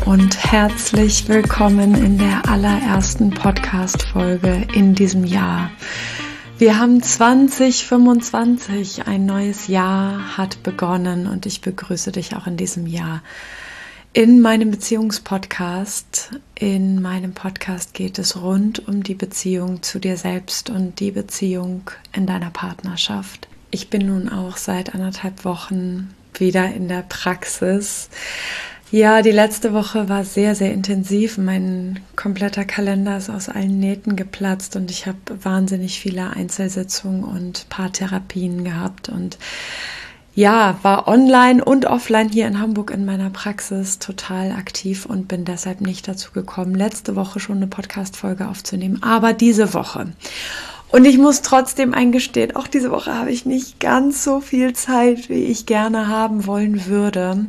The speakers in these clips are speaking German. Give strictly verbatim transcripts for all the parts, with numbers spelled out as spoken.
und herzlich willkommen in der allerersten Podcast-Folge in diesem Jahr. Wir haben zwanzig fünfundzwanzig, ein neues Jahr hat begonnen und ich begrüße dich auch in diesem Jahr. In meinem Beziehungspodcast, in meinem Podcast geht es rund um die Beziehung zu dir selbst und die Beziehung in deiner Partnerschaft. Ich bin nun auch seit anderthalb Wochen wieder in der Praxis. Ja, die letzte Woche war sehr, sehr intensiv. Mein kompletter Kalender ist aus allen Nähten geplatzt und ich habe wahnsinnig viele Einzelsitzungen und Paartherapien gehabt und ja, war online und offline hier in Hamburg in meiner Praxis total aktiv und bin deshalb nicht dazu gekommen, letzte Woche schon eine Podcast-Folge aufzunehmen, aber diese Woche. Und ich muss trotzdem eingestehen, auch diese Woche habe ich nicht ganz so viel Zeit, wie ich gerne haben wollen würde.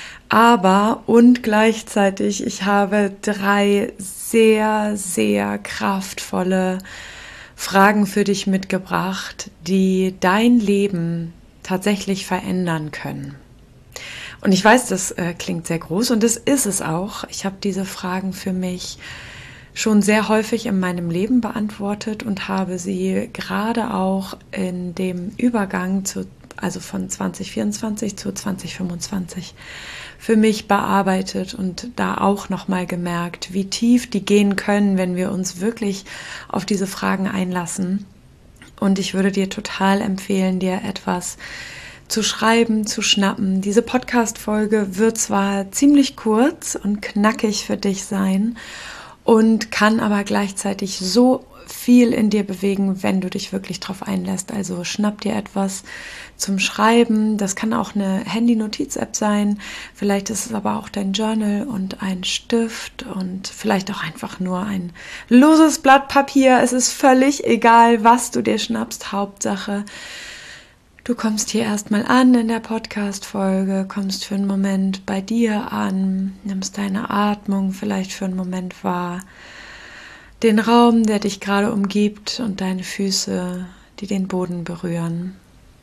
Aber und gleichzeitig, ich habe drei sehr, sehr kraftvolle Fragen für dich mitgebracht, die dein Leben tatsächlich verändern können. Und ich weiß, das äh, klingt sehr groß und das ist es auch. Ich habe diese Fragen für mich schon sehr häufig in meinem Leben beantwortet und habe sie gerade auch in dem Übergang zu, also von zwanzig vierundzwanzig zu zwanzig fünfundzwanzig für mich bearbeitet und da auch nochmal gemerkt, wie tief die gehen können, wenn wir uns wirklich auf diese Fragen einlassen. Und ich würde dir total empfehlen, dir etwas zu schreiben, zu schnappen. Diese Podcast-Folge wird zwar ziemlich kurz und knackig für dich sein und kann aber gleichzeitig so viel in dir bewegen, wenn du dich wirklich drauf einlässt. Also schnapp dir etwas zum Schreiben. Das kann auch eine Handy-Notiz-App sein. Vielleicht ist es aber auch dein Journal und ein Stift und vielleicht auch einfach nur ein loses Blatt Papier. Es ist völlig egal, was du dir schnappst. Hauptsache, du kommst hier erstmal an in der Podcast-Folge, kommst für einen Moment bei dir an, nimmst deine Atmung vielleicht für einen Moment wahr, den Raum, der dich gerade umgibt und deine Füße, die den Boden berühren.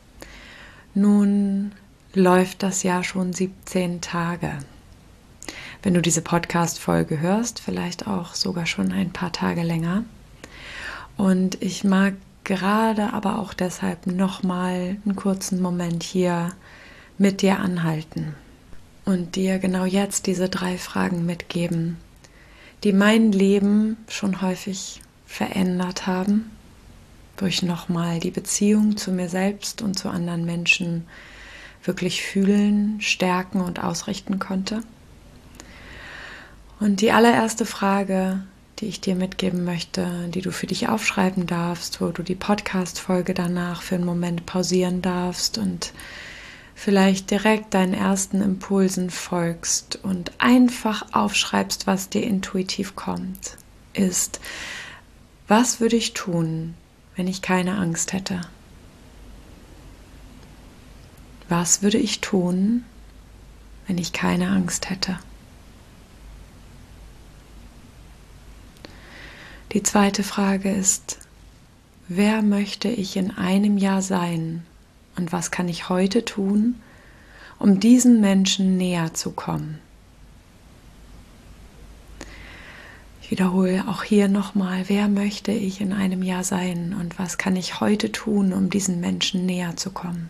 Nun läuft das Jahr schon siebzehn Tage. Wenn du diese Podcast-Folge hörst, vielleicht auch sogar schon ein paar Tage länger. Und ich mag gerade aber auch deshalb nochmal einen kurzen Moment hier mit dir anhalten und dir genau jetzt diese drei Fragen mitgeben, die mein Leben schon häufig verändert haben, wo ich nochmal die Beziehung zu mir selbst und zu anderen Menschen wirklich fühlen, stärken und ausrichten konnte. Und die allererste Frage, die ich dir mitgeben möchte, die du für dich aufschreiben darfst, wo du die Podcast-Folge danach für einen Moment pausieren darfst und vielleicht direkt deinen ersten Impulsen folgst und einfach aufschreibst, was dir intuitiv kommt, ist: Was würde ich tun, wenn ich keine Angst hätte? Was würde ich tun, wenn ich keine Angst hätte? Die zweite Frage ist: Wer möchte ich in einem Jahr sein und was kann ich heute tun, um diesen Menschen näher zu kommen? Ich wiederhole auch hier nochmal: Wer möchte ich in einem Jahr sein und was kann ich heute tun, um diesen Menschen näher zu kommen?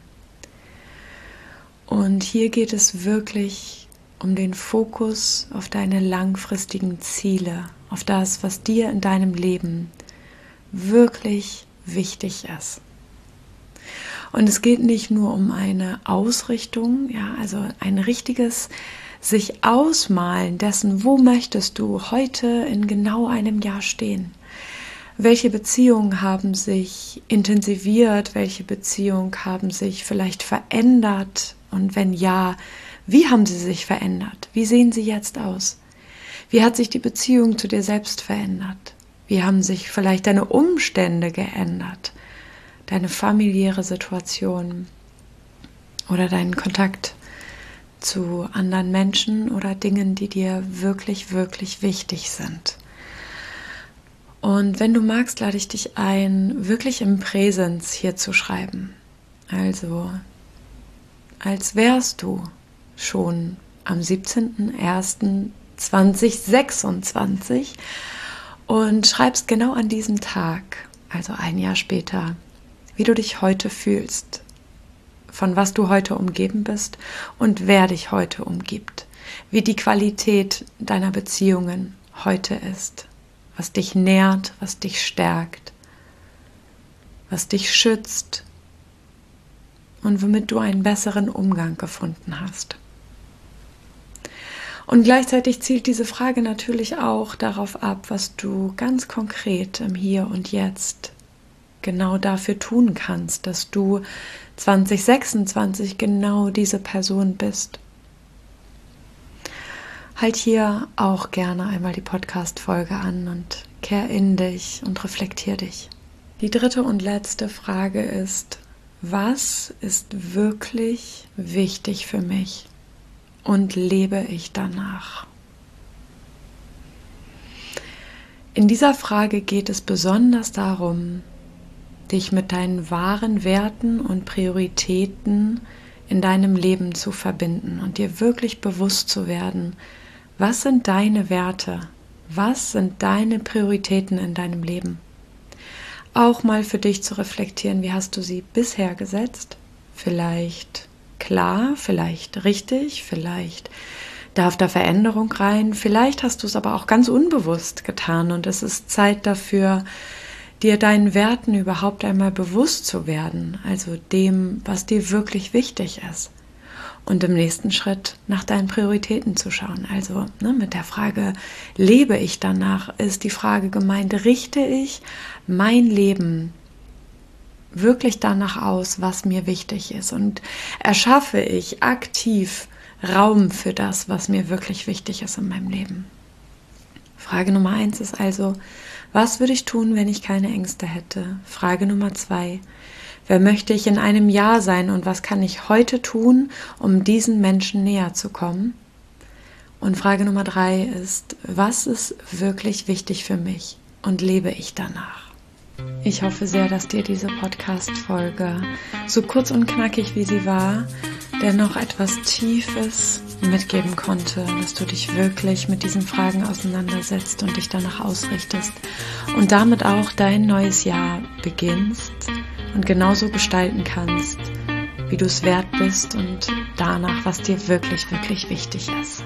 Und hier geht es wirklich um den Fokus auf deine langfristigen Ziele, auf das, was dir in deinem Leben wirklich wichtig ist. Und es geht nicht nur um eine Ausrichtung, ja, also ein richtiges sich ausmalen dessen, wo möchtest du heute in genau einem Jahr stehen? Welche Beziehungen haben sich intensiviert? Welche Beziehungen haben sich vielleicht verändert? Und wenn ja, wie haben sie sich verändert? Wie sehen sie jetzt aus? Wie hat sich die Beziehung zu dir selbst verändert? Wie haben sich vielleicht deine Umstände geändert? Deine familiäre Situation oder deinen Kontakt zu anderen Menschen oder Dingen, die dir wirklich, wirklich wichtig sind. Und wenn du magst, lade ich dich ein, wirklich im Präsens hier zu schreiben. Also, als wärst du schon am siebzehnten ersten zwanzig sechsundzwanzig und schreibst genau an diesem Tag, also ein Jahr später, wie du dich heute fühlst, von was du heute umgeben bist und wer dich heute umgibt, wie die Qualität deiner Beziehungen heute ist, was dich nährt, was dich stärkt, was dich schützt und womit du einen besseren Umgang gefunden hast. Und gleichzeitig zielt diese Frage natürlich auch darauf ab, was du ganz konkret im Hier und Jetzt genau dafür tun kannst, dass du zwanzig sechsundzwanzig genau diese Person bist. Halt hier auch gerne einmal die Podcast-Folge an und kehr in dich und reflektier dich. Die dritte und letzte Frage ist, was ist wirklich wichtig für mich? Und lebe ich danach? In dieser Frage geht es besonders darum, dich mit deinen wahren Werten und Prioritäten in deinem Leben zu verbinden und dir wirklich bewusst zu werden, was sind deine Werte, was sind deine Prioritäten in deinem Leben? Auch mal für dich zu reflektieren, wie hast du sie bisher gesetzt? Vielleicht klar, vielleicht richtig, vielleicht darf da Veränderung rein, vielleicht hast du es aber auch ganz unbewusst getan und es ist Zeit dafür, dir deinen Werten überhaupt einmal bewusst zu werden, also dem, was dir wirklich wichtig ist und im nächsten Schritt nach deinen Prioritäten zu schauen. Also ne, mit der Frage, lebe ich danach, ist die Frage gemeint, richte ich mein Leben wirklich danach aus, was mir wichtig ist und erschaffe ich aktiv Raum für das, was mir wirklich wichtig ist in meinem Leben. Frage Nummer eins ist also, was würde ich tun, wenn ich keine Ängste hätte? Frage Nummer zwei, wer möchte ich in einem Jahr sein und was kann ich heute tun, um diesen Menschen näher zu kommen? Und Frage Nummer drei ist, was ist wirklich wichtig für mich und lebe ich danach? Ich hoffe sehr, dass dir diese Podcast-Folge, so kurz und knackig wie sie war, dennoch etwas Tiefes mitgeben konnte, dass du dich wirklich mit diesen Fragen auseinandersetzt und dich danach ausrichtest und damit auch dein neues Jahr beginnst und genauso gestalten kannst, wie du es wert bist und danach, was dir wirklich, wirklich wichtig ist.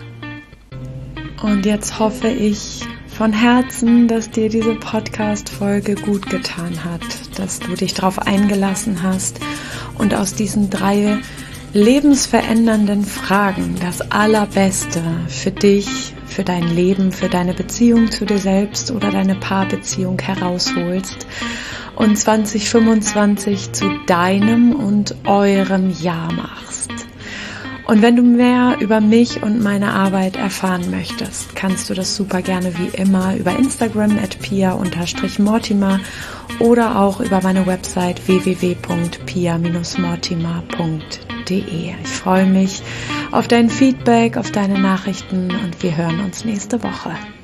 Und jetzt hoffe ich von Herzen, dass dir diese Podcast-Folge gut getan hat, dass du dich darauf eingelassen hast und aus diesen drei lebensverändernden Fragen das Allerbeste für dich, für dein Leben, für deine Beziehung zu dir selbst oder deine Paarbeziehung herausholst und zwanzig fünfundzwanzig zu deinem und eurem Jahr machst. Und wenn du mehr über mich und meine Arbeit erfahren möchtest, kannst du das super gerne wie immer über Instagram at pia mortimer oder auch über meine Website w w w punkt pia mortimer punkt de. Ich freue mich auf dein Feedback, auf deine Nachrichten und wir hören uns nächste Woche.